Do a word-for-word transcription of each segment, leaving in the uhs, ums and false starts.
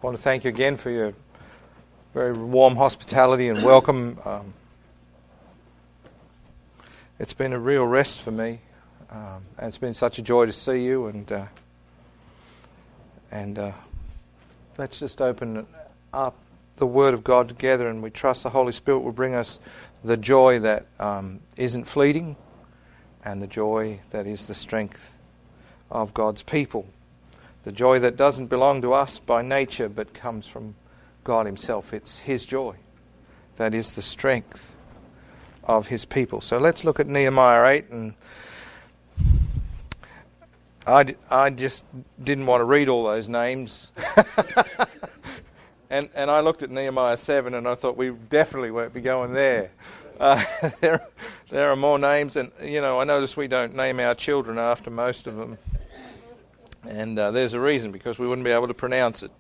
I want to thank you again for your very warm hospitality and welcome. Um, it's been a real rest for me, um, and it's been such a joy to see you. And uh, and uh, let's just open up the Word of God together, and we trust the Holy Spirit will bring us the joy that um, isn't fleeting, and the joy that is the strength of God's people. The joy that doesn't belong to us by nature but comes from God Himself. It's His joy that is the strength of His people. So let's look at Nehemiah eight. And I, I just didn't want to read all those names. and and I looked at Nehemiah seven and I thought we definitely won't be going there. Uh, there, there are more names, and you know, I notice we don't name our children after most of them. And uh, there's a reason, because we wouldn't be able to pronounce it.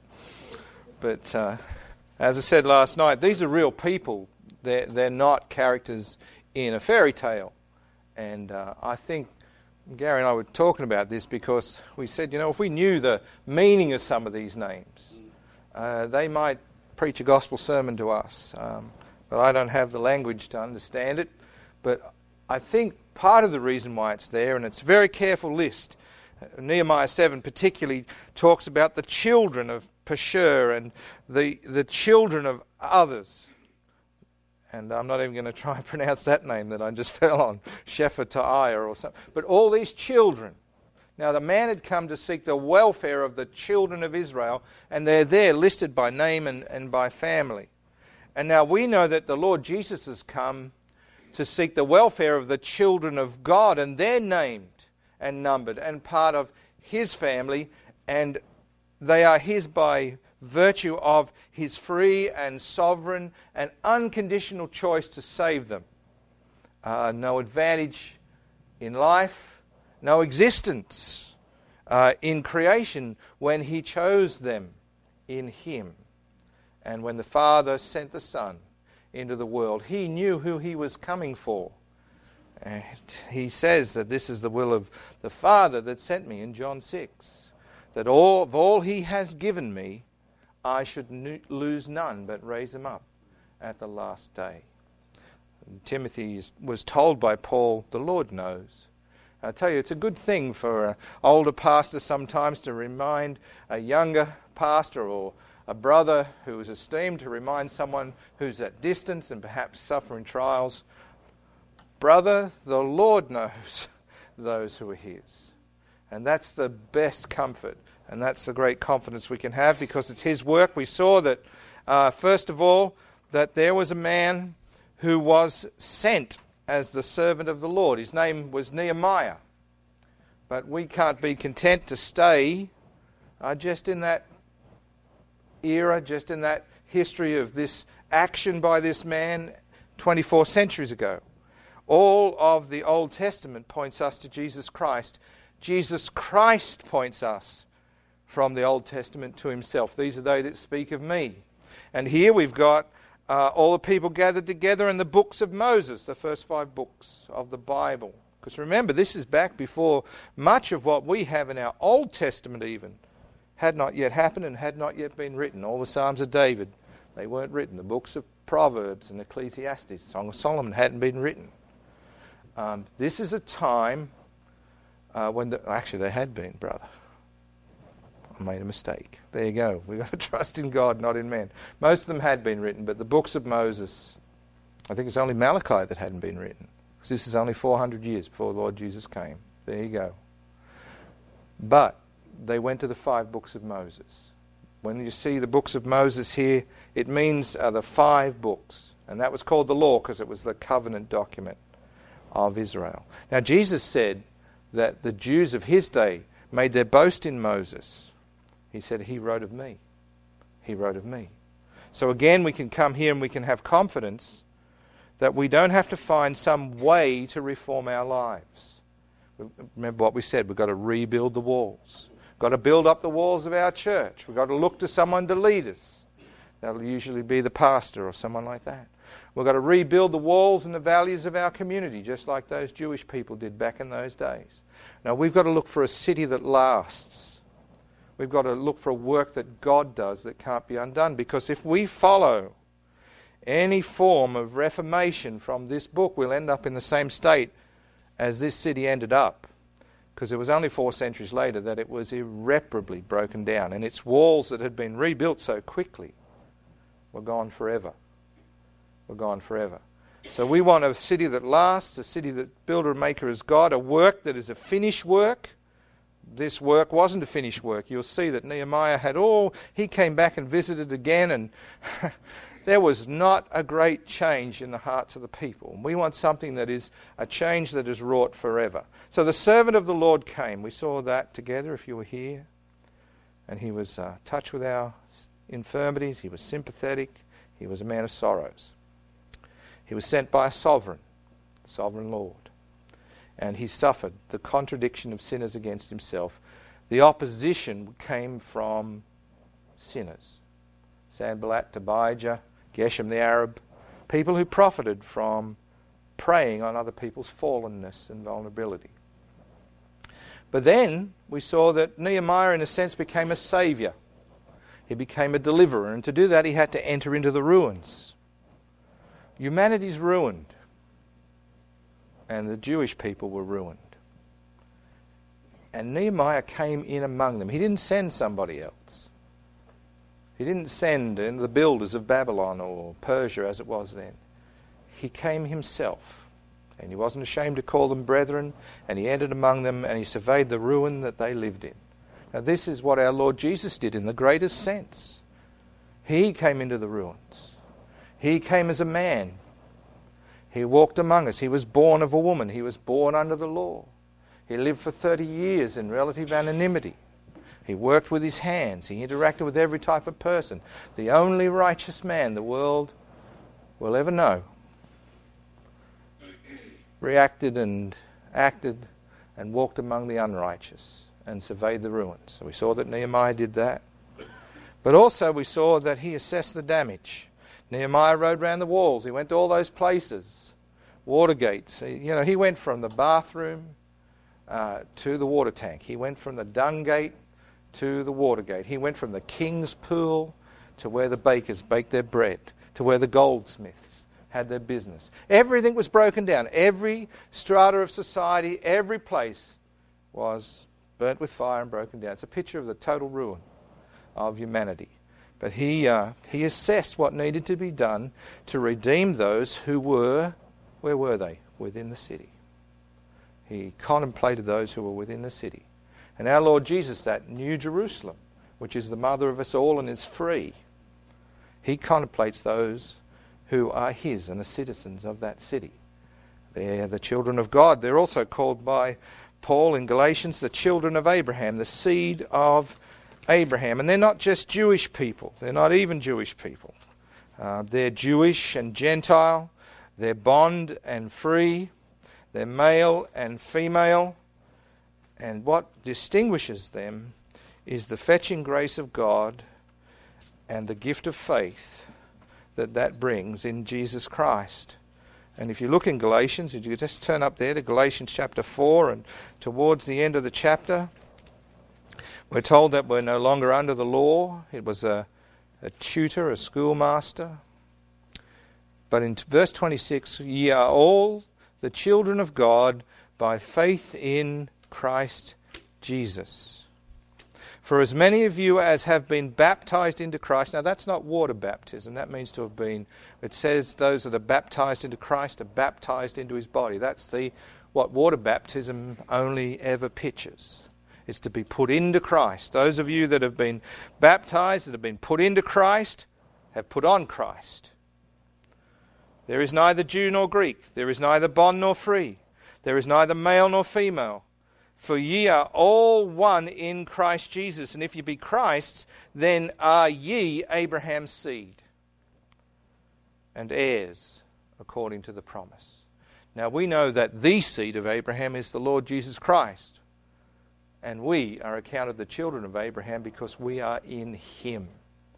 But uh, as I said last night, these are real people. They're, they're not characters in a fairy tale. And uh, I think Gary and I were talking about this because we said, you know, if we knew the meaning of some of these names, uh, they might preach a gospel sermon to us. Um, but I don't have the language to understand it. But I think part of the reason why it's there, and it's a very careful list, Nehemiah seven particularly talks about the children of Pashur and the the children of others. And I'm not even going to try and pronounce that name that I just fell on, Shephatiah or something. But all these children. Now the man had come to seek the welfare of the children of Israel, and they're there listed by name and, and by family. And now we know that the Lord Jesus has come to seek the welfare of the children of God, and they're named and numbered and part of His family, and they are His by virtue of His free and sovereign and unconditional choice to save them. Uh, no advantage in life, no existence uh, in creation when He chose them in Him. And when the Father sent the Son into the world, He knew who He was coming for. And He says that this is the will of the Father that sent me in John six. That all of all He has given me, I should n- lose none, but raise them up at the last day. And Timothy is, was told by Paul, the Lord knows. I tell you, it's a good thing for an older pastor sometimes to remind a younger pastor or a brother who is esteemed to remind someone who's at distance and perhaps suffering trials, brother, the Lord knows those who are His. And that's the best comfort, and that's the great confidence we can have, because it's His work. We saw that, uh, first of all, that there was a man who was sent as the servant of the Lord. His name was Nehemiah. But we can't be content to stay uh, just in that era, just in that history of this action by this man twenty-four centuries ago. All of the Old Testament points us to Jesus Christ. Jesus Christ points us from the Old Testament to Himself. These are they that speak of me. And here we've got uh, all the people gathered together in the books of Moses, the first five books of the Bible. Because remember, this is back before much of what we have in our Old Testament even had not yet happened and had not yet been written. All the Psalms of David, they weren't written. The books of Proverbs and Ecclesiastes, Song of Solomon hadn't been written. Um, this is a time uh, when, the, actually they had been, brother. I made a mistake. There you go. We've got to trust in God, not in men. Most of them had been written, but the books of Moses, I think it's only Malachi that hadn't been written. Because this is only four hundred years before the Lord Jesus came. There you go. But they went to the five books of Moses. When you see the books of Moses here, it means uh, the five books. And that was called the law because it was the covenant document of Israel. Now Jesus said that the Jews of His day made their boast in Moses. He said, He wrote of me. He wrote of me. So again, we can come here and we can have confidence that we don't have to find some way to reform our lives. Remember what we said, we've got to rebuild the walls. We've got to build up the walls of our church. We've got to look to someone to lead us. That'll usually be the pastor or someone like that. We've got to rebuild the walls and the values of our community, just like those Jewish people did back in those days. Now, we've got to look for a city that lasts. We've got to look for a work that God does that can't be undone. Because if we follow any form of reformation from this book, we'll end up in the same state as this city ended up. Because it was only four centuries later that it was irreparably broken down, and its walls that had been rebuilt so quickly were gone forever. Were gone forever. So we want a city that lasts, a city that builder and maker is God, a work that is a finished work. This work wasn't a finished work. You'll see that Nehemiah had all, he came back and visited again, and there was not a great change in the hearts of the people. We want something that is a change that is wrought forever. So the servant of the Lord came. We saw that together if you were here. And he was uh, touched with our infirmities. He was sympathetic. He was a man of sorrows. He was sent by a sovereign, sovereign Lord. And he suffered the contradiction of sinners against himself. The opposition came from sinners. Sanballat, Tobijah, Geshem the Arab, people who profited from preying on other people's fallenness and vulnerability. But then we saw that Nehemiah, in a sense, became a saviour. He became a deliverer, and to do that he had to enter into the ruins. Humanity's ruined, and the Jewish people were ruined. And Nehemiah came in among them. He didn't send somebody else. He didn't send in the builders of Babylon or Persia as it was then. He came himself, and he wasn't ashamed to call them brethren, and he entered among them, and he surveyed the ruin that they lived in. Now this is what our Lord Jesus did in the greatest sense. He came into the ruins. He came as a man. He walked among us. He was born of a woman. He was born under the law. He lived for thirty years in relative anonymity. He worked with his hands. He interacted with every type of person. The only righteous man the world will ever know reacted and acted and walked among the unrighteous and surveyed the ruins. So we saw that Nehemiah did that. But also we saw that he assessed the damage. Nehemiah rode round the walls. He went to all those places. Water gates. You know, he went from the bathroom uh, to the water tank. He went from the dung gate to the water gate. He went from the king's pool to where the bakers baked their bread, to where the goldsmiths had their business. Everything was broken down. Every strata of society, every place was burnt with fire and broken down. It's a picture of the total ruin of humanity. But he uh, he assessed what needed to be done to redeem those who were, where were they? Within the city. He contemplated those who were within the city. And our Lord Jesus, that New Jerusalem, which is the mother of us all and is free, he contemplates those who are his and the citizens of that city. They're the children of God. They're also called by Paul in Galatians the children of Abraham, the seed of Abraham. And they're not just Jewish people. They're not even Jewish people. Uh, they're Jewish and Gentile. They're bond and free. They're male and female. And what distinguishes them is the fetching grace of God and the gift of faith that that brings in Jesus Christ. And if you look in Galatians, if you just turn up there to Galatians chapter four, and towards the end of the chapter, we're told that we're no longer under the law. It was a, a tutor, a schoolmaster. But in verse twenty-six, ye are all the children of God by faith in Christ Jesus. For as many of you as have been baptized into Christ, now that's not water baptism, that means to have been, it says those that are baptized into Christ are baptized into his body. That's the what water baptism only ever pictures. It's to be put into Christ. Those of you that have been baptized, that have been put into Christ, have put on Christ. There is neither Jew nor Greek. There is neither bond nor free. There is neither male nor female. For ye are all one in Christ Jesus. And if ye be Christ's, then are ye Abraham's seed, and heirs according to the promise. Now we know that the seed of Abraham is the Lord Jesus Christ. And we are accounted the children of Abraham because we are in him.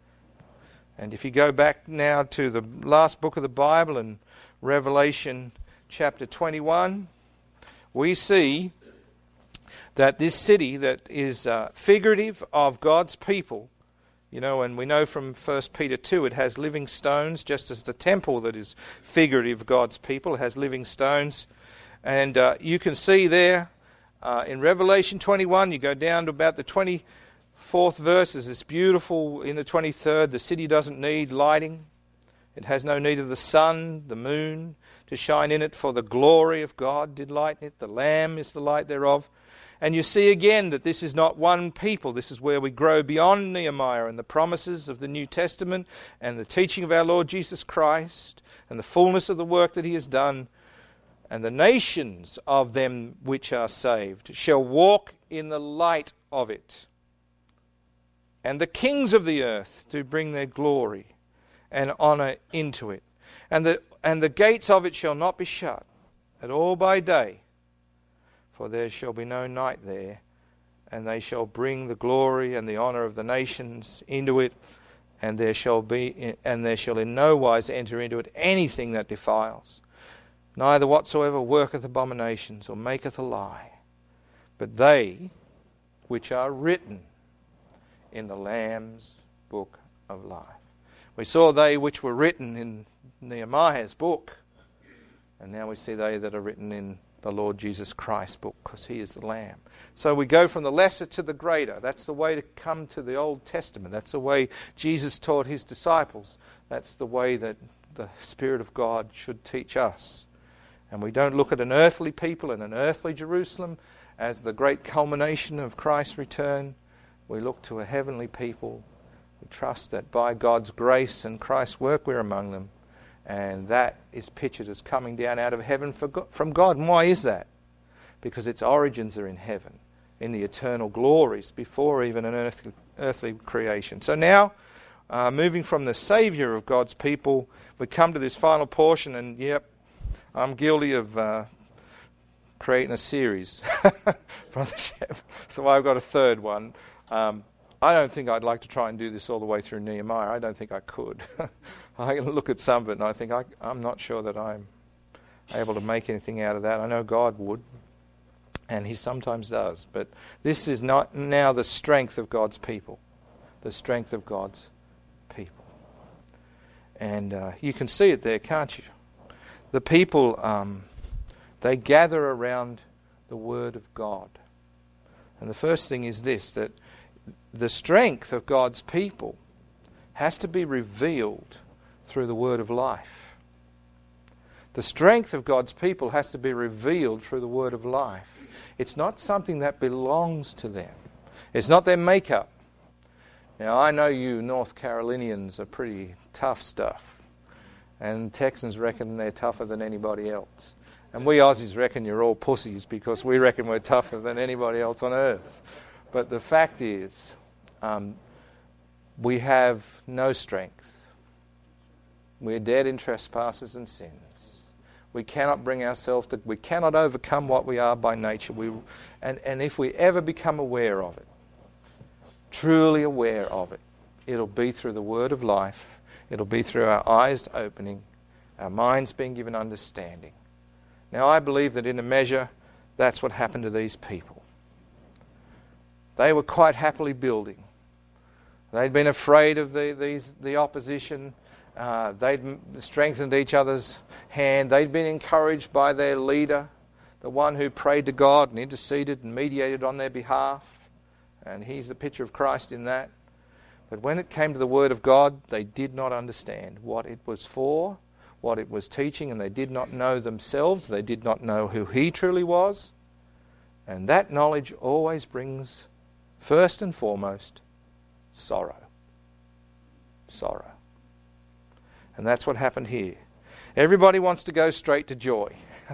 And if you go back now to the last book of the Bible in Revelation chapter twenty-one, we see that this city that is uh, figurative of God's people, you know, and we know from First Peter two it has living stones, just as the temple that is figurative of God's people has living stones. And uh, you can see there uh, in Revelation twenty-one, you go down to about the twenty-fourth verse, it's beautiful in the twenty-third, the city doesn't need lighting. It has no need of the sun, the moon, to shine in it, for the glory of God did lighten it. The Lamb is the light thereof. And you see again that this is not one people. This is where we grow beyond Nehemiah and the promises of the New Testament and the teaching of our Lord Jesus Christ and the fullness of the work that he has done. And the nations of them which are saved shall walk in the light of it. And the kings of the earth do bring their glory and honour into it. And the, and the gates of it shall not be shut at all by day, for there shall be no night there, and they shall bring the glory and the honour of the nations into it, and there shall be and there shall in no wise enter into it anything that defiles, neither whatsoever worketh abominations or maketh a lie, but they which are written in the Lamb's book of life. We saw they which were written in Nehemiah's book, and now we see they that are written in the Lord Jesus Christ's book, because he is the Lamb. So we go from the lesser to the greater. That's the way to come to the Old Testament. That's the way Jesus taught his disciples. That's the way that the Spirit of God should teach us. And we don't look at an earthly people and an earthly Jerusalem as the great culmination of Christ's return. We look to a heavenly people. We trust that by God's grace and Christ's work we're among them. And that is pictured as coming down out of heaven for God, from God. And why is that? Because its origins are in heaven, in the eternal glories, before even an earthly, earthly creation. So now, uh, moving from the Saviour of God's people, we come to this final portion, and yep, I'm guilty of uh, creating a series. So I've got a third one. Um, I don't think I'd like to try and do this all the way through Nehemiah. I don't think I could. I look at some of it and I think I, I'm not sure that I'm able to make anything out of that. I know God would, and he sometimes does. But this is not now the strength of God's people, the strength of God's people. And uh, you can see it there, can't you? The people, um, they gather around the Word of God. And the first thing is this, that the strength of God's people has to be revealed through the word of life. The strength of God's people has to be revealed through the word of life. It's not something that belongs to them. It's not their makeup. Now, I know you North Carolinians are pretty tough stuff, and Texans reckon they're tougher than anybody else. And we Aussies reckon you're all pussies because we reckon we're tougher than anybody else on earth. But the fact is, um, we have no strength. We're dead in trespasses and sins. We cannot bring ourselves to, we cannot overcome what we are by nature. We, and, and if we ever become aware of it, truly aware of it, it'll be through the word of life. It'll be through our eyes opening, our minds being given understanding. Now, I believe that in a measure, that's what happened to these people. They were quite happily building. They'd been afraid of the these, the opposition. Uh, they'd strengthened each other's hand. They'd been encouraged by their leader, the one who prayed to God and interceded and mediated on their behalf. And he's the picture of Christ in that. But when it came to the Word of God, they did not understand what it was for, what it was teaching, and they did not know themselves. They did not know who He truly was. And that knowledge always brings, first and foremost, sorrow. Sorrow. And that's what happened here. Everybody wants to go straight to joy.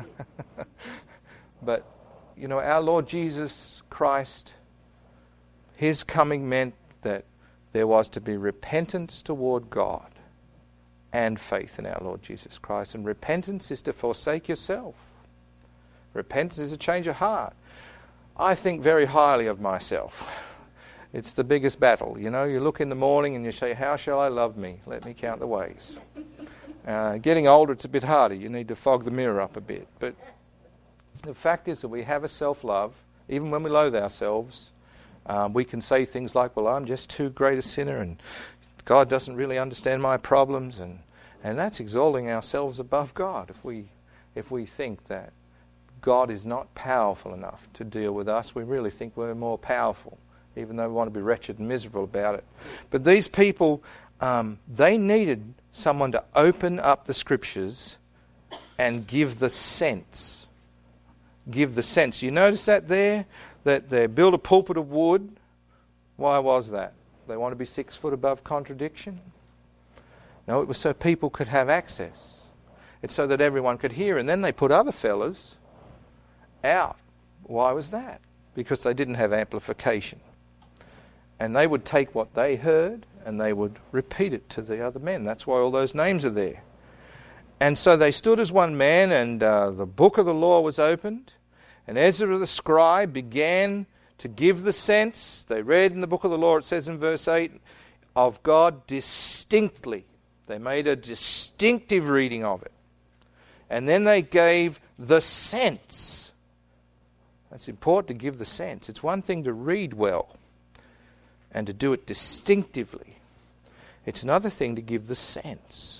But, you know, our Lord Jesus Christ, His coming meant that there was to be repentance toward God and faith in our Lord Jesus Christ. And repentance is to forsake yourself. Repentance is a change of heart. I think very highly of myself. It's the biggest battle. You know, you look in the morning and you say, how shall I love me? Let me count the ways. Uh, getting older, it's a bit harder. You need to fog the mirror up a bit. But the fact is that we have a self-love Even when we loathe ourselves, um, we can say things like, well, I'm just too great a sinner and God doesn't really understand my problems. And, and that's exalting ourselves above God if we, if we think that God is not powerful enough to deal with us. We really think we're more powerful, even though we want to be wretched and miserable about it. But these people, um, they needed someone to open up the Scriptures and give the sense. Give the sense. You notice that there? That they built a pulpit of wood. Why was that? They want to be six foot above contradiction? No, it was so people could have access. It's so that everyone could hear. And then they put other fellas out. Why was that? Because they didn't have amplification. And they would take what they heard and they would repeat it to the other men. That's why all those names are there. And so they stood as one man, and uh, the book of the law was opened, and Ezra the scribe began to give the sense. They read in the book of the law, it says in verse eight, of God distinctly. They made a distinctive reading of it. And then they gave the sense. It's important to give the sense. It's one thing to read well and to do it distinctively. It's another thing to give the sense.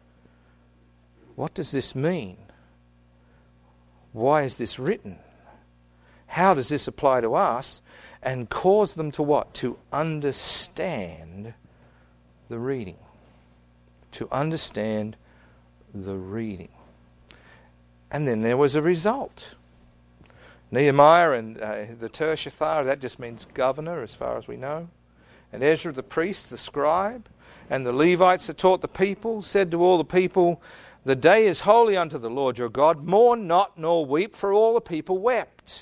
What does this mean? Why is this written? How does this apply to us? And cause them to what? To understand the reading. To understand the reading. And then there was a result. Nehemiah and uh, the Tershathar, that just means governor as far as we know. And Ezra the priest, the scribe, and the Levites that taught the people, said to all the people, the day is holy unto the Lord your God. Mourn not nor weep, for all the people wept.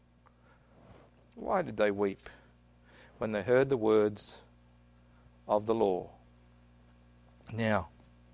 Why did they weep? When they heard the words of the law. Now,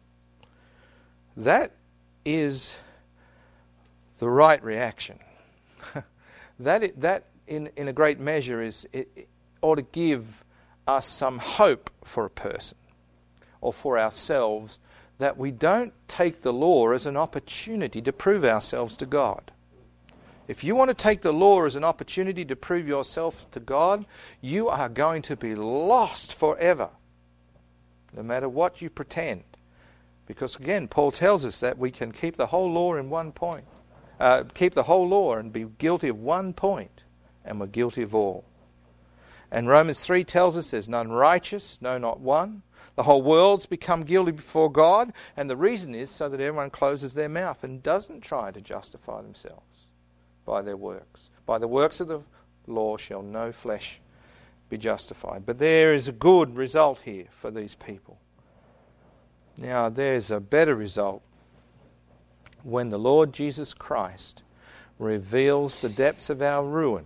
that is the right reaction. that it, that in, in a great measure is it, it ought to give us some hope for a person or for ourselves, that we don't take the law as an opportunity to prove ourselves to God. If you want to take the law as an opportunity to prove yourself to God, you are going to be lost forever, no matter what you pretend. Because again, Paul tells us that we can keep the whole law in one point. Uh, keep the whole law and be guilty of one point, and we're guilty of all. And Romans three tells us there's none righteous, no, not one. The whole world's become guilty before God, and the reason is so that everyone closes their mouth and doesn't try to justify themselves by their works. By the works of the law shall no flesh be justified. But there is a good result here for these people. Now there's a better result when the Lord Jesus Christ reveals the depths of our ruin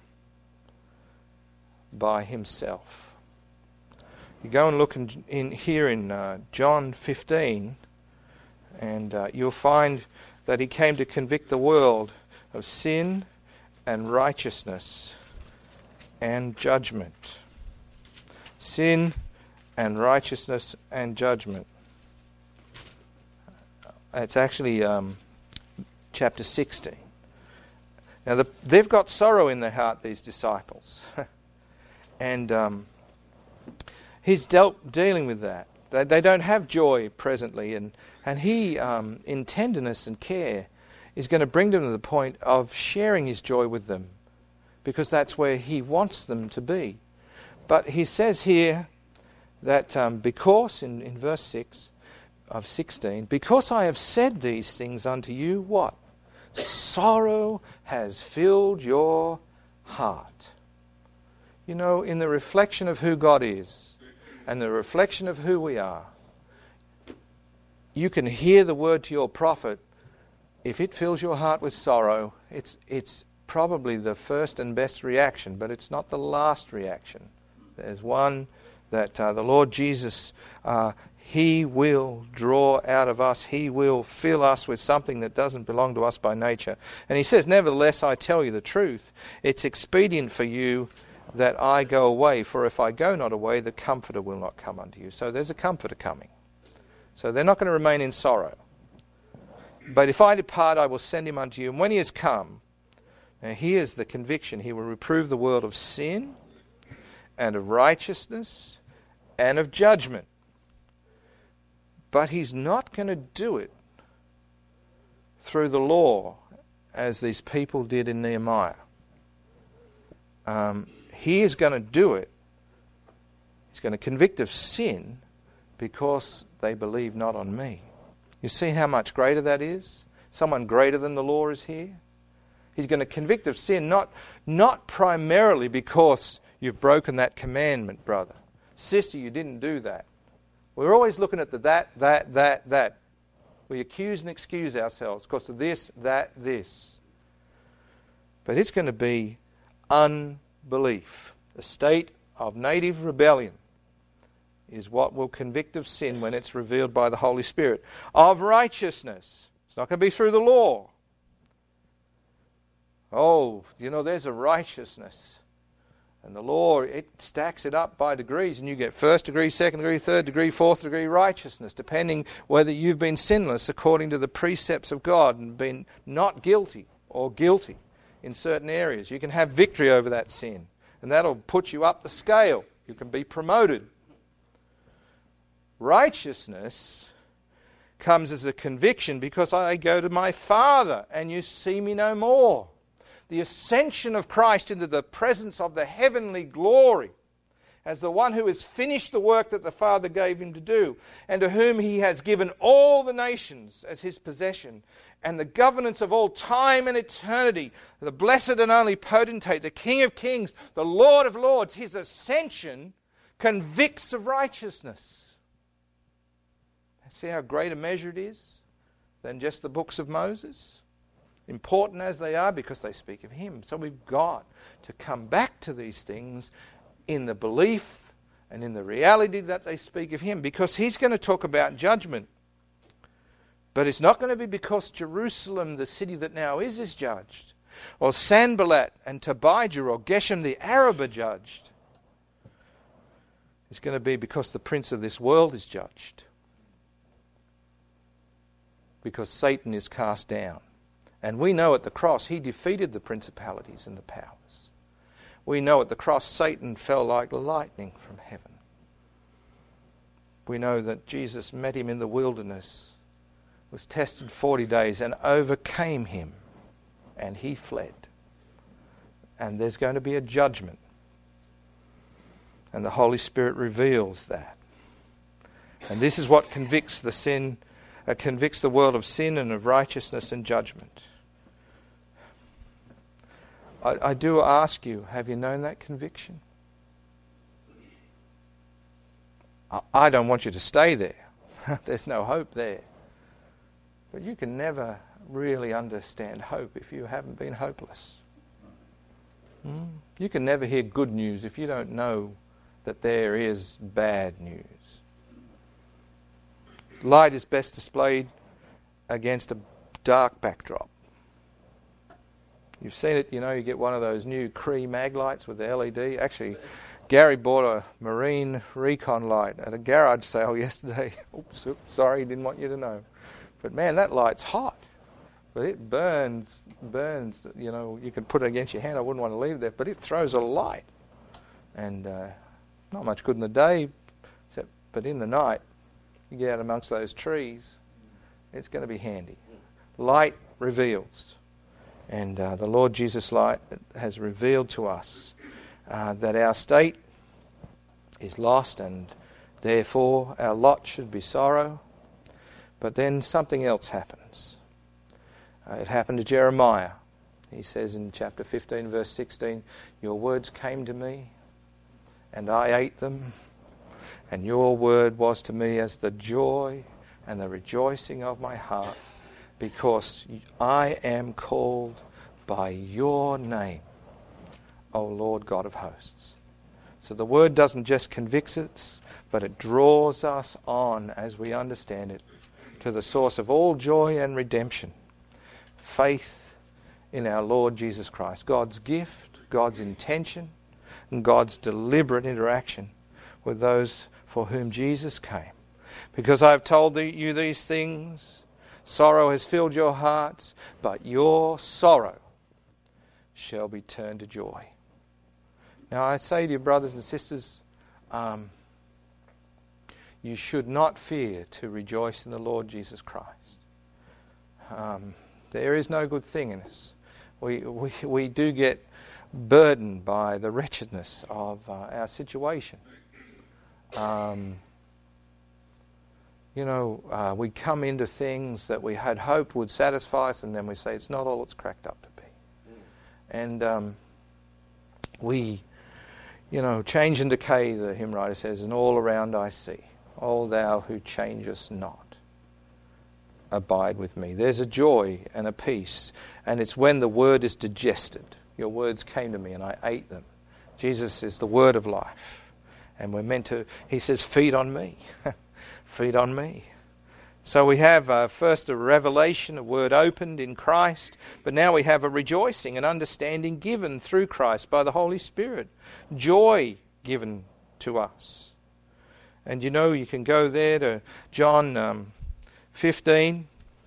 by himself. You go and look in, in here in uh, John fifteen, and uh, you'll find that he came to convict the world of sin and righteousness and judgment. Sin and righteousness and judgment. It's actually um, chapter sixteen. Now the, they've got sorrow in their heart, these disciples. and um, he's dealt, dealing with that. They, they don't have joy presently. And, and he, um, in tenderness and care, is going to bring them to the point of sharing his joy with them. Because that's where he wants them to be. But he says here that um, because, in, in verse six of sixteen, because I have said these things unto you, what? Sorrow has filled your heart. You know, in the reflection of who God is and the reflection of who we are, you can hear the word to your prophet. If it fills your heart with sorrow, it's it's probably the first and best reaction, but it's not the last reaction. There's one that uh, the Lord Jesus, uh, He will draw out of us. He will fill us with something that doesn't belong to us by nature. And He says, nevertheless, I tell you the truth. It's expedient for you that I go away, for if I go not away, the Comforter will not come unto you. So there's a Comforter coming. So they're not going to remain in sorrow. But if I depart, I will send him unto you. And when he has come, Now here's the conviction. He will reprove the world of sin and of righteousness and of judgment. But he's not going to do it through the law as these people did in Nehemiah. Um, he is going to do it. He's going to convict of sin because they believe not on me. You see how much greater that is? Someone greater than the law is here. He's going to convict of sin, not, not primarily because you've broken that commandment, brother. Sister, you didn't do that. We're always looking at the that, that, that, that. We accuse and excuse ourselves because of this, that, this. But it's going to be unbelief. The state of native rebellion is what will convict of sin when it's revealed by the Holy Spirit. Of righteousness. It's not going to be through the law. Oh, you know, there's a righteousness. And the law, it stacks it up by degrees, and you get first degree, second degree, third degree, fourth degree righteousness, depending whether you've been sinless according to the precepts of God and been not guilty or guilty in certain areas. You can have victory over that sin, and that'll put you up the scale. You can be promoted. Righteousness comes as a conviction because I go to my Father and you see me no more. The ascension of Christ into the presence of the heavenly glory as the one who has finished the work that the Father gave him to do, and to whom he has given all the nations as his possession, and the governance of all time and eternity, the blessed and only potentate, the King of kings, the Lord of lords. His ascension convicts of righteousness. See how great a measure it is than just the books of Moses? Important as they are because they speak of him. So we've got to come back to these things in the belief and in the reality that they speak of him, because he's going to talk about judgment. But it's not going to be because Jerusalem, the city that now is, is judged, or Sanballat and Tobijah or Geshem the Arab are judged. It's going to be because the prince of this world is judged. Because Satan is cast down. And we know at the cross he defeated the principalities and the powers. We know at the cross Satan fell like lightning from heaven. We know that Jesus met him in the wilderness, was tested forty days and overcame him, and he fled. And there's going to be a judgment. And the Holy Spirit reveals that. And this is what convicts the sin, uh, convicts the world of sin and of righteousness and judgment. I, I do ask you, have you known that conviction? I, I don't want you to stay there. There's no hope there. But you can never really understand hope if you haven't been hopeless. Hmm? You can never hear good news if you don't know that there is bad news. Light is best displayed against a dark backdrop. You've seen it, you know, you get one of those new Cree mag lights with the L E D. Actually, Gary bought a marine recon light at a garage sale yesterday. Oops, oops, sorry, didn't want you to know. But man, that light's hot. But it burns, burns, you know, you can put it against your hand. I wouldn't want to leave it there, but it throws a light. And uh, not much good in the day, except, but in the night, you get out amongst those trees, it's going to be handy. Light reveals. And uh, the Lord Jesus light has revealed to us uh, that our state is lost, and therefore our lot should be sorrow. But then something else happens. Uh, it happened to Jeremiah. He says in chapter fifteen, verse sixteen, "Your words came to me, and I ate them, and your word was to me as the joy and the rejoicing of my heart, because I am called by your name, O Lord God of hosts." So the word doesn't just convict us, but it draws us on, as we understand it, to the source of all joy and redemption. Faith in our Lord Jesus Christ. God's gift, God's intention, and God's deliberate interaction with those for whom Jesus came. Because I have told you these things, sorrow has filled your hearts, but your sorrow shall be turned to joy. Now I say to you, brothers and sisters, um, you should not fear to rejoice in the Lord Jesus Christ. Um, there is no good thing in us. We, we, we do get burdened by the wretchedness of uh, our situation. Um, you know, uh, we come into things that we had hoped would satisfy us, and then we say it's not all it's cracked up to be. And um, we, you know, change and decay, the hymn writer says, and all around I see, O thou who changest not, abide with me. There's a joy and a peace, and it's when the word is digested. Your words came to me and I ate them. Jesus is the word of life, and we're meant to, he says, feed on me. Feed on me. So we have uh, first a revelation, a word opened in Christ, but now we have a rejoicing, an understanding given through Christ by the Holy Spirit. Joy given to us. And you know, you can go there to John um, fifteen,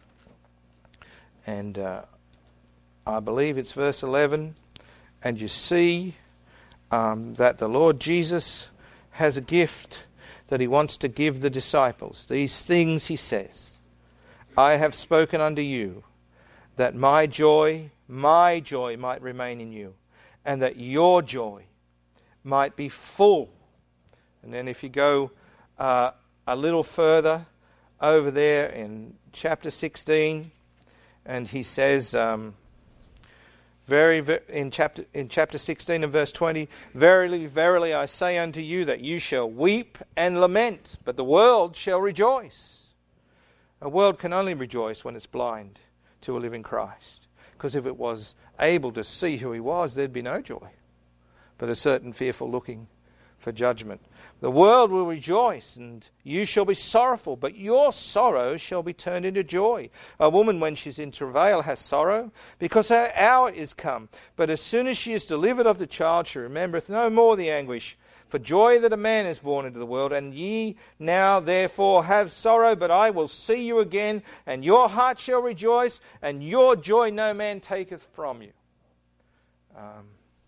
and uh, I believe it's verse eleven, and you see um, that the Lord Jesus has a gift that he wants to give the disciples. These things he says, I have spoken unto you, that my joy, my joy might remain in you, and that your joy might be full. And then if you go uh, a little further over there in chapter sixteen, and he says, um, very in chapter in chapter sixteen and verse twenty, verily, verily, I say unto you that you shall weep and lament, but the world shall rejoice. A world can only rejoice when it's blind to a living Christ, because if it was able to see who he was, there'd be no joy, but a certain fearful looking for judgment. The world will rejoice, and you shall be sorrowful, but your sorrow shall be turned into joy. A woman, when she's in travail, has sorrow, because her hour is come. But as soon as she is delivered of the child, she remembereth no more the anguish for joy that a man is born into the world. And ye now therefore have sorrow, but I will see you again, and your heart shall rejoice, and your joy no man taketh from you. Um,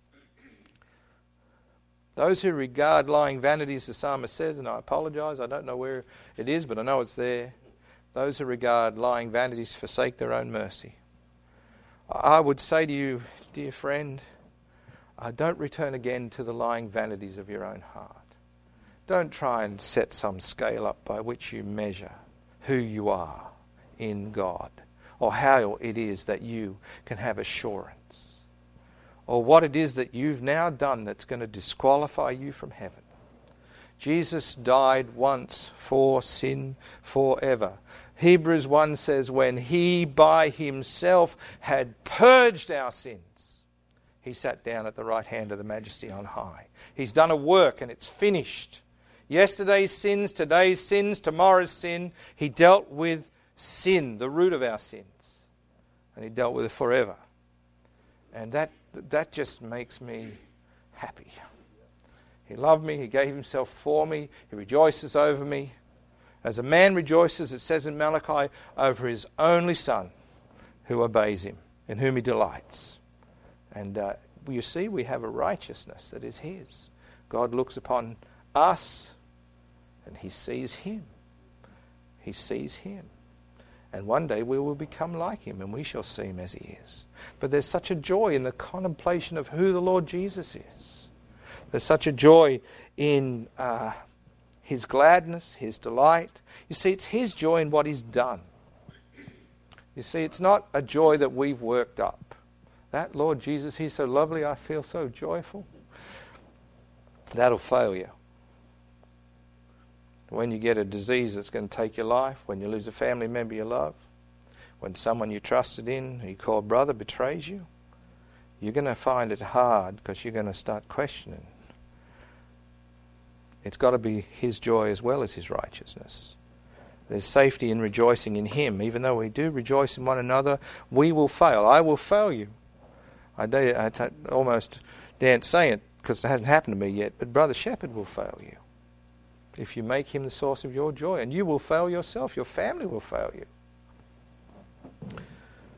Those who regard lying vanities, the psalmist says, and I apologize, I don't know where it is, but I know it's there. Those who regard lying vanities forsake their own mercy. I would say to you, dear friend, uh, don't return again to the lying vanities of your own heart. Don't try and set some scale up by which you measure who you are in God, or how it is that you can have assurance, or what it is that you've now done that's going to disqualify you from heaven. Jesus died once for sin forever. Hebrews one says, when he by himself had purged our sins, he sat down at the right hand of the Majesty on high. He's done a work and it's finished. Yesterday's sins, today's sins, tomorrow's sin. He dealt with sin, the root of our sins. And he dealt with it forever. And that That just makes me happy. He loved me. He gave himself for me. He rejoices over me. As a man rejoices, it says in Malachi, over his only son who obeys him, in whom he delights. And uh, you see, we have a righteousness that is his. God looks upon us and he sees him. He sees him. And one day we will become like him, and we shall see him as he is. But there's such a joy in the contemplation of who the Lord Jesus is. There's such a joy in uh, his gladness, his delight. You see, it's his joy in what he's done. You see, it's not a joy that we've worked up. That Lord Jesus, he's so lovely, I feel so joyful. That'll fail you. When you get a disease that's going to take your life, when you lose a family member you love, when someone you trusted in, who you call brother, betrays you, you're going to find it hard because you're going to start questioning. It's got to be his joy as well as his righteousness. There's safety in rejoicing in him. Even though we do rejoice in one another, we will fail. I will fail you. I, dare, I t- almost daren't say it because it hasn't happened to me yet, but Brother Shepherd will fail you if you make him the source of your joy. And you will fail yourself. Your family will fail you.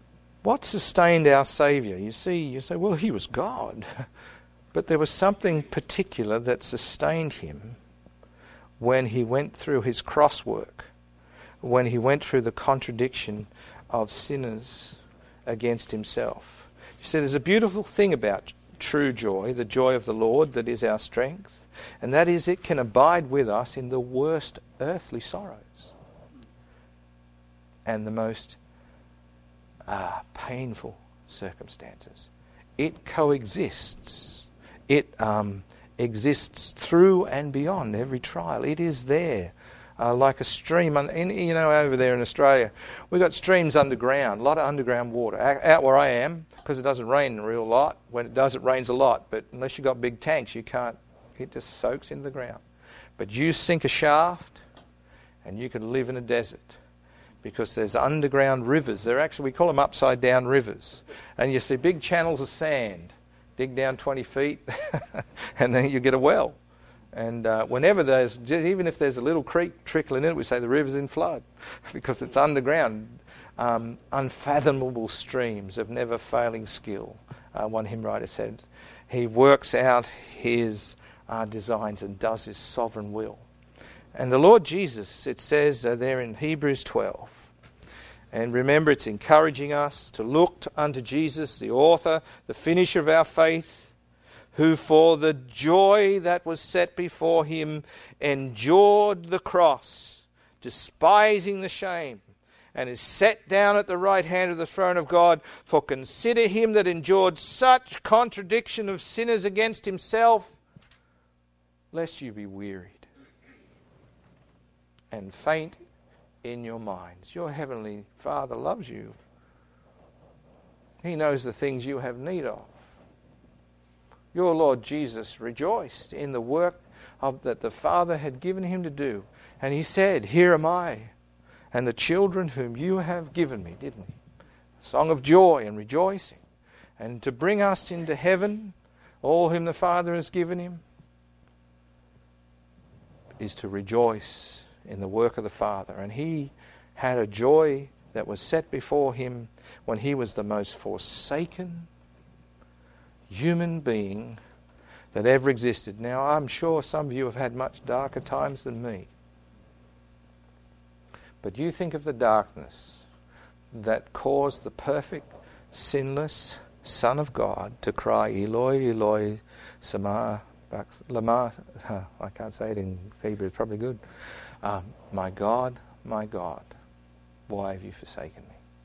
What sustained our Saviour? You see, you say, well, he was God. But there was something particular that sustained him when he went through his cross work, when he went through the contradiction of sinners against himself. You see, there's a beautiful thing about true joy, the joy of the Lord that is our strength, and that is it can abide with us in the worst earthly sorrows and the most uh, painful circumstances. It coexists. It um, exists through and beyond every trial. It is there, uh, like a stream. Un- in, you know, over there in Australia, we've got streams underground, a lot of underground water. Out, out where I am, because it doesn't rain a real lot. When it does, it rains a lot. But unless you've got big tanks, you can't. It just soaks into the ground. But you sink a shaft, and you can live in a desert, because there's underground rivers. They're actually, we call them upside down rivers. And you see big channels of sand. Dig down twenty feet, and then you get a well. And uh, whenever there's, even if there's a little creek trickling in it, we say the river's in flood, because it's underground. Um, unfathomable streams of never-failing skill. Uh, one hymn writer said, he works out his uh, designs and does his sovereign will. And the Lord Jesus, it says uh, there in Hebrews twelve, and remember, it's encouraging us to look to, unto Jesus, the author, the finisher of our faith, who for the joy that was set before him endured the cross, despising the shame, and is set down at the right hand of the throne of God. For consider him that endured such contradiction of sinners against himself, lest you be wearied and faint in your minds. Your heavenly Father loves you. He knows the things you have need of. Your Lord Jesus rejoiced in the work of, that the Father had given him to do. And he said, here am I, and the children whom you have given me, didn't he? A song of joy and rejoicing. And to bring us into heaven, all whom the Father has given him, is to rejoice in the work of the Father. And he had a joy that was set before him when he was the most forsaken human being that ever existed. Now, I'm sure some of you have had much darker times than me. But you think of the darkness that caused the perfect, sinless Son of God to cry, Eloi, Eloi, Sama, Lama, I can't say it in Hebrew, it's probably good. Um, my God, my God, why have you forsaken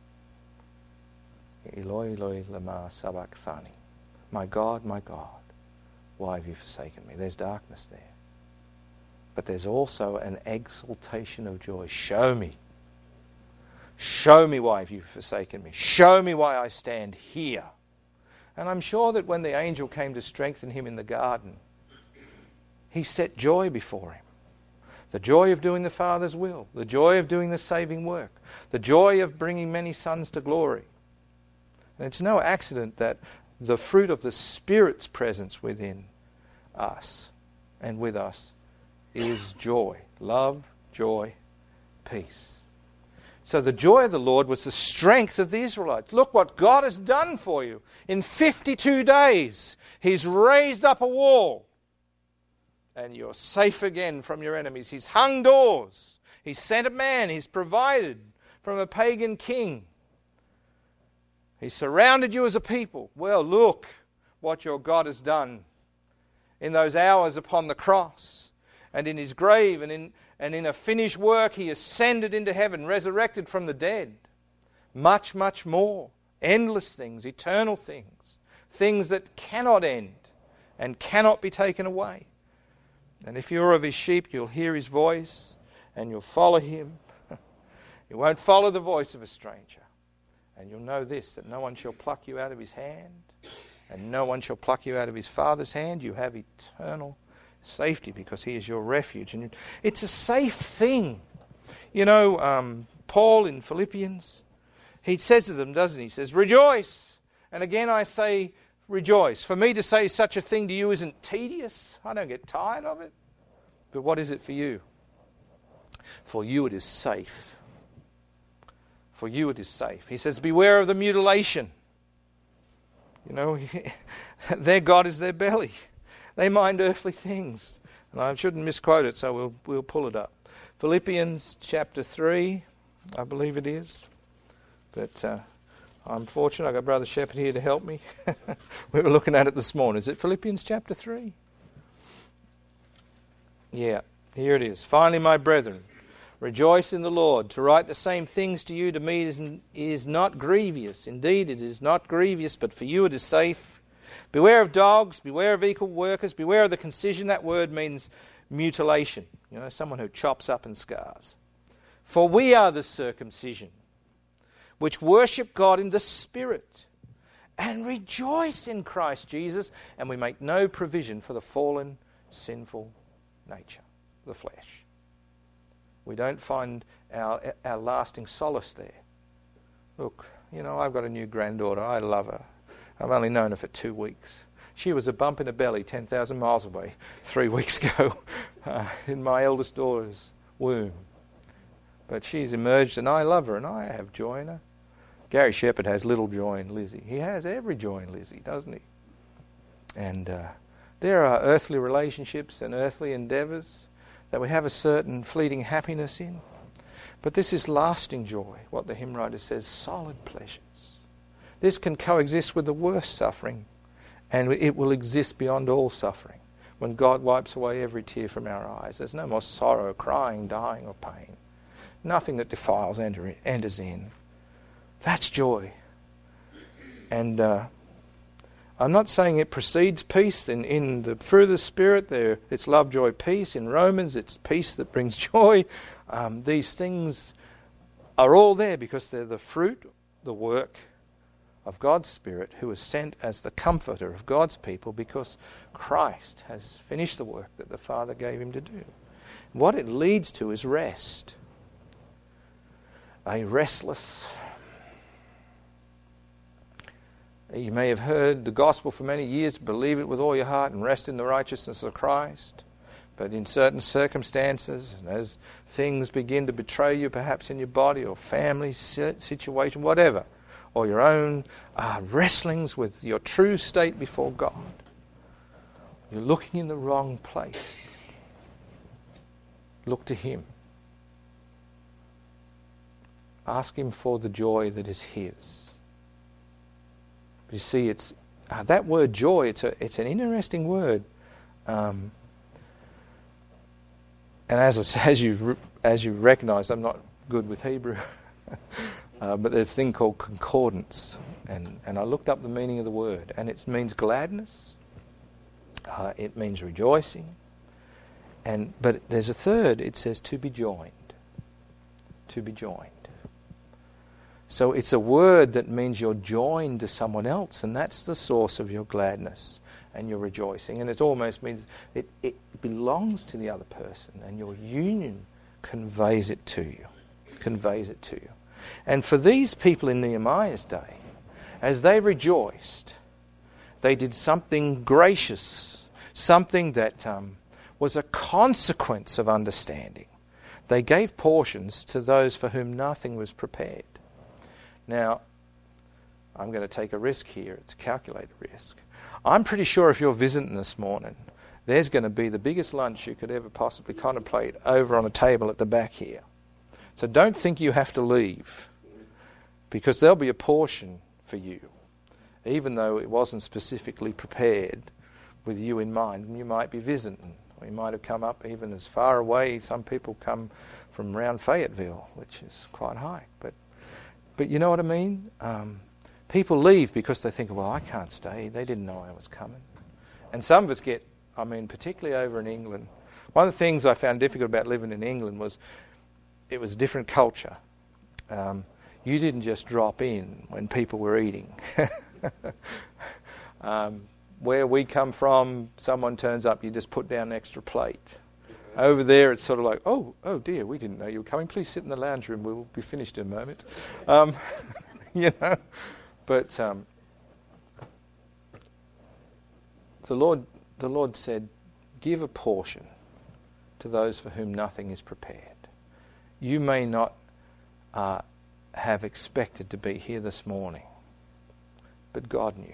me? Eloi, Eloi, lama sabachthani. My God, my God, why have you forsaken me? There's darkness there. But there's also an exaltation of joy. Show me. Show me why have you forsaken me. Show me why I stand here. And I'm sure that when the angel came to strengthen him in the garden, he set joy before him. The joy of doing the Father's will, the joy of doing the saving work, the joy of bringing many sons to glory. And it's no accident that the fruit of the Spirit's presence within us and with us is joy, love, joy, peace. So the joy of the Lord was the strength of the Israelites. Look what God has done for you. In fifty-two days, He's raised up a wall. And you're safe again from your enemies. He's hung doors. He's sent a man. He's provided from a pagan king. He's surrounded you as a people. Well, look what your God has done in those hours upon the cross and in his grave and in, and in a finished work. He ascended into heaven, resurrected from the dead. Much, much more. Endless things, eternal things. Things that cannot end and cannot be taken away. And if you're of his sheep, you'll hear his voice and you'll follow him. You won't follow the voice of a stranger. And you'll know this, that no one shall pluck you out of his hand, and no one shall pluck you out of his Father's hand. You have eternal safety because he is your refuge. And it's a safe thing. You know, um, Paul in Philippians, he says to them, doesn't he? He says, rejoice. And again I say, rejoice. For me to say such a thing to you isn't tedious. I don't get tired of it. But what is it for you? For you it is safe. For you it is safe. He says, beware of the mutilation. You know, their God is their belly. They mind earthly things. And I shouldn't misquote it, so we'll we'll pull it up. Philippians chapter three, I believe it is. But uh, I'm fortunate I've got Brother Shepherd here to help me. We were looking at it this morning. Is it Philippians chapter three? Yeah, here it is. Finally, my brethren, rejoice in the Lord. To write the same things to you to me is, is not grievous. Indeed, it is not grievous, but for you it is safe. Beware of dogs, beware of equal workers, beware of the concision. That word means mutilation. You know, someone who chops up and scars. For we are the circumcision, which worship God in the Spirit, and rejoice in Christ Jesus, and we make no provision for the fallen, sinful nature, the flesh. We don't find our our lasting solace there. Look, you know, I've got a new granddaughter. I love her. I've only known her for two weeks. She was a bump in the belly ten thousand miles away three weeks ago uh, in my eldest daughter's womb. But she's emerged and I love her and I have joy in her. Gary Shepherd has little joy in Lizzie. He has every joy in Lizzie, doesn't he? And uh, there are earthly relationships and earthly endeavours that we have a certain fleeting happiness in. But this is lasting joy, what the hymn writer says, solid pleasures. This can coexist with the worst suffering, and it will exist beyond all suffering. When God wipes away every tear from our eyes, there's no more sorrow, crying, dying, or pain. Nothing that defiles enter, enters in. That's joy. And uh, I'm not saying it precedes peace. In, in the fruit of the Spirit, there it's love, joy, peace. In Romans, it's peace that brings joy. Um, these things are all there because they're the fruit, the work of God's Spirit, who is sent as the comforter of God's people because Christ has finished the work that the Father gave him to do. What it leads to is rest. A restless... You may have heard the gospel for many years, believe it with all your heart and rest in the righteousness of Christ. But in certain circumstances, and as things begin to betray you, perhaps in your body or family situation, whatever, or your own uh, wrestlings with your true state before God, you're looking in the wrong place. Look to Him. Ask Him for the joy that is His. You see, it's uh, that word joy. It's a it's an interesting word, um, and as I, as you as you recognise, I'm not good with Hebrew, uh, but there's a thing called concordance, and and I looked up the meaning of the word, and it means gladness. Uh, it means rejoicing, and but there's a third. It says to be joined. To be joined. So it's a word that means you're joined to someone else, and that's the source of your gladness and your rejoicing. And it almost means it, it belongs to the other person, and your union conveys it to you. Conveys it to you. And for these people in Nehemiah's day, as they rejoiced, they did something gracious, something that um, was a consequence of understanding. They gave portions to those for whom nothing was prepared. Now, I'm going to take a risk here. It's a calculated risk. I'm pretty sure if you're visiting this morning, there's going to be the biggest lunch you could ever possibly contemplate over on a table at the back here. So don't think you have to leave, because there'll be a portion for you, even though it wasn't specifically prepared with you in mind. You might be visiting, or you might have come up even as far away. Some people come from around Fayetteville, which is quite high, but But you know what I mean? Um, people leave because they think, well, I can't stay. They didn't know I was coming. And some of us get, I mean, particularly over in England. One of the things I found difficult about living in England was it was a different culture. Um, you didn't just drop in when people were eating. um, where we come from, someone turns up, you just put down an extra plate. Over there, it's sort of like, oh, oh dear, we didn't know you were coming. Please sit in the lounge room. We'll be finished in a moment. Um, you know, but um, the Lord, the Lord said, give a portion to those for whom nothing is prepared. You may not uh, have expected to be here this morning. But God knew.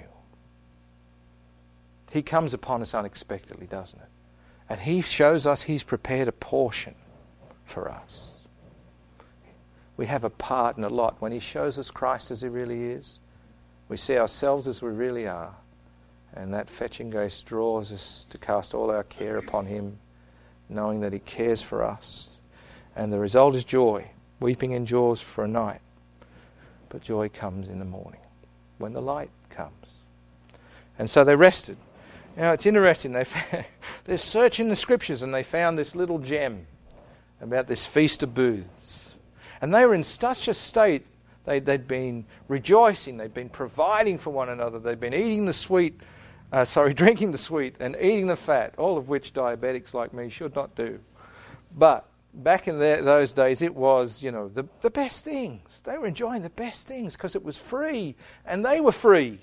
He comes upon us unexpectedly, doesn't it? And He shows us He's prepared a portion for us. We have a part and a lot. When He shows us Christ as He really is, we see ourselves as we really are. And that fetching grace draws us to cast all our care upon Him, knowing that He cares for us. And the result is joy. Weeping endures for a night, but joy comes in the morning, when the light comes. And so they rested. Now it's interesting, they found, they're searching the Scriptures and they found this little gem about this Feast of Booths. And they were in such a state, they, they'd been rejoicing, they'd been providing for one another, they'd been eating the sweet, uh, sorry, drinking the sweet and eating the fat, all of which diabetics like me should not do. But back in the, those days, it was, you know, the, the best things. They were enjoying the best things because it was free and they were free.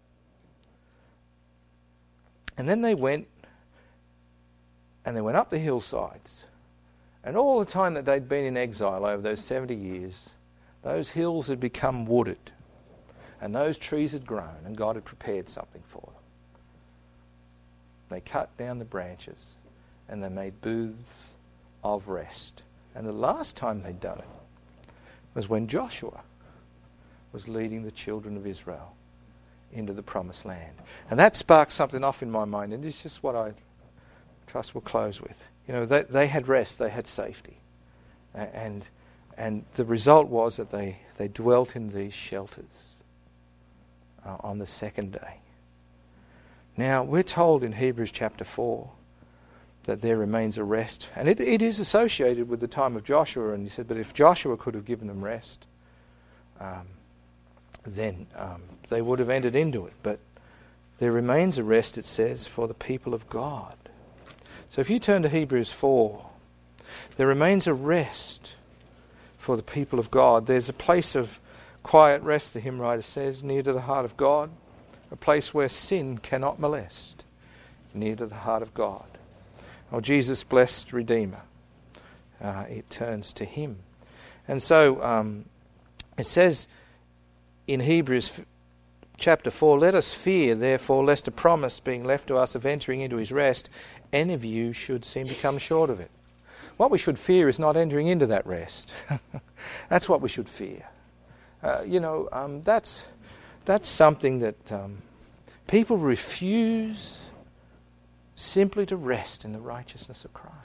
And then they went and they went up the hillsides. And all the time that they'd been in exile over those seventy years, those hills had become wooded. And those trees had grown and God had prepared something for them. They cut down the branches and they made booths of rest. And the last time they'd done it was when Joshua was leading the children of Israel into the promised land. And that sparked something off in my mind, and it's just what I trust we'll close with. You know, they, they had rest, they had safety. And and the result was that they, they dwelt in these shelters uh, on the second day. Now, we're told in Hebrews chapter four that there remains a rest. And it, it is associated with the time of Joshua. And he said, but if Joshua could have given them rest, um, then um, they would have entered into it. But there remains a rest, it says, for the people of God. So if you turn to Hebrews four, there remains a rest for the people of God. There's a place of quiet rest, the hymn writer says, near to the heart of God, a place where sin cannot molest, near to the heart of God. Oh, Jesus, blessed Redeemer. Uh, it turns to Him. And so um, it says in Hebrews chapter four, let us fear, therefore, lest a promise being left to us of entering into His rest, any of you should seem to come short of it. What we should fear is not entering into that rest. That's what we should fear. Uh, you know, um, that's, that's something that um, people refuse simply to rest in the righteousness of Christ.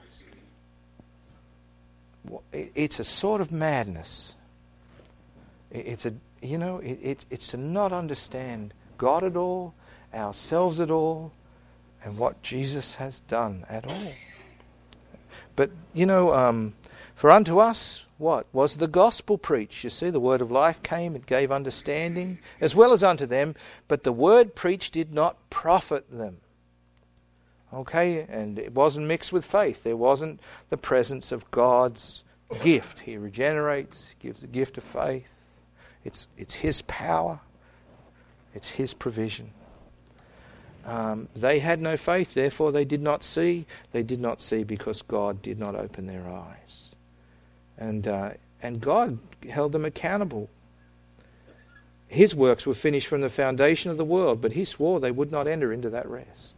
It's a sort of madness. It's a, you know, it, it, it's to not understand God at all, ourselves at all, and what Jesus has done at all. But, you know, um, for unto us, what? Was the gospel preached? You see, the word of life came, it gave understanding, as well as unto them, but the word preached did not profit them. Okay, and it wasn't mixed with faith. There wasn't the presence of God's gift. He regenerates, gives the gift of faith. It's it's His power. It's His provision. Um, they had no faith, therefore they did not see. They did not see because God did not open their eyes. And uh, and God held them accountable. His works were finished from the foundation of the world, but He swore they would not enter into that rest.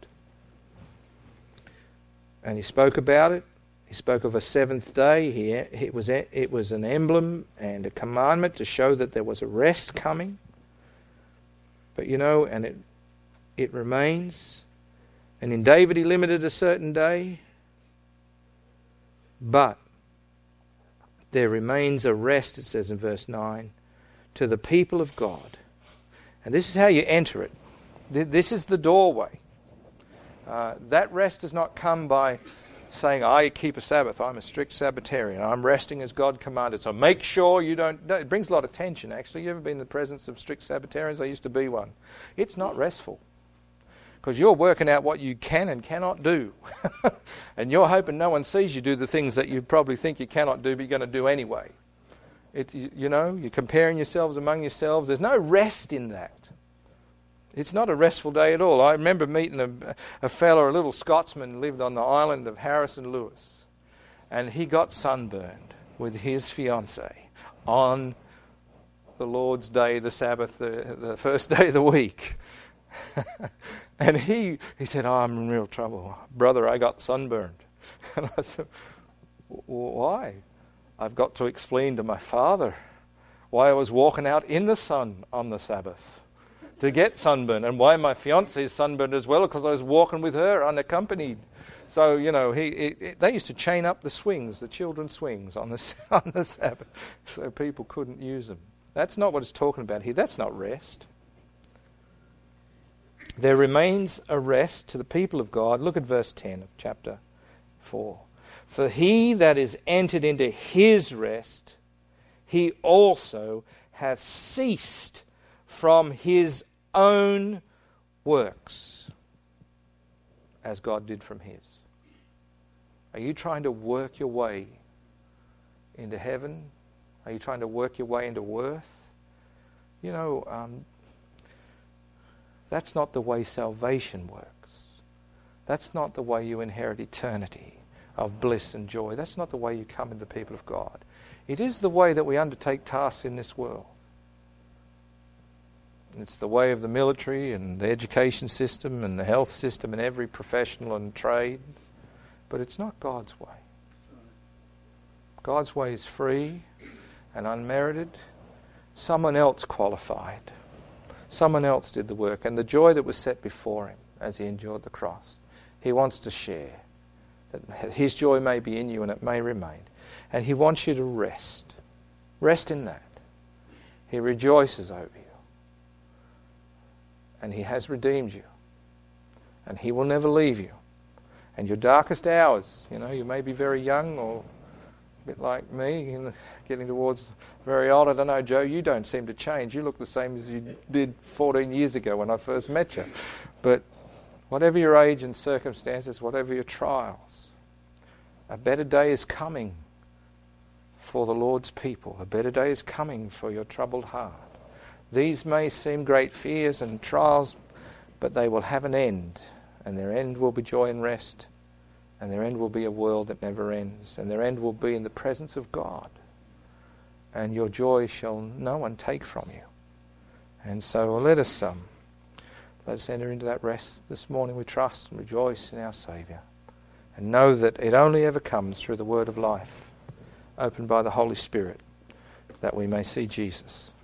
And He spoke about it. He spoke of a seventh day. He, it was it was an emblem and a commandment to show that there was a rest coming. But you know, and it it remains. And in David He limited a certain day. But there remains a rest, it says in verse nine, to the people of God. And this is how you enter it. This is the doorway. Uh, that rest does not come by saying, I keep a Sabbath, I'm a strict Sabbatarian, I'm resting as God commanded, so make sure you don't... It brings a lot of tension, actually. You ever been in the presence of strict Sabbatarians? I used to be one. It's not restful, because you're working out what you can and cannot do. And you're hoping no one sees you do the things that you probably think you cannot do, but you're going to do anyway. It, you, you know, you're comparing yourselves among yourselves. There's no rest in that. It's not a restful day at all. I remember meeting a, a fellow, a little Scotsman, lived on the island of Harrison Lewis. And he got sunburned with his fiancée on the Lord's day, the Sabbath, the, the first day of the week. And he he said, oh, I'm in real trouble. Brother, I got sunburned. And I said, why? I've got to explain to my father why I was walking out in the sun on the Sabbath to get sunburned, and why my fiancée is sunburned as well, because I was walking with her unaccompanied. So, you know, he it, it, they used to chain up the swings, the children's swings on the, on the Sabbath, so people couldn't use them. That's not what it's talking about here. That's not rest. There remains a rest to the people of God. Look at verse ten of chapter four. For he that is entered into his rest, he also hath ceased from his own works, as God did from his. Are you trying to work your way into heaven? Are you trying to work your way into worth? You know, um, that's not the way salvation works. That's not the way you inherit eternity of bliss and joy. That's not the way you come into the people of God. It is the way that we undertake tasks in this world. It's the way of the military and the education system and the health system and every professional and trade. But it's not God's way. God's way is free and unmerited. Someone else qualified. Someone else did the work. And the joy that was set before him as he endured the cross, he wants to share. That his joy may be in you and it may remain. And he wants you to rest. Rest in that. He rejoices over you. And he has redeemed you. And he will never leave you. And your darkest hours, you know, you may be very young or a bit like me, in the, getting towards very old. I don't know, Joe, you don't seem to change. You look the same as you did fourteen years ago when I first met you. But whatever your age and circumstances, whatever your trials, a better day is coming for the Lord's people. A better day is coming for your troubled heart. These may seem great fears and trials, but they will have an end. And their end will be joy and rest. And their end will be a world that never ends. And their end will be in the presence of God. And your joy shall no one take from you. And so let us um, let us enter into that rest this morning. We trust and rejoice in our Saviour. And know that it only ever comes through the word of life, opened by the Holy Spirit, that we may see Jesus.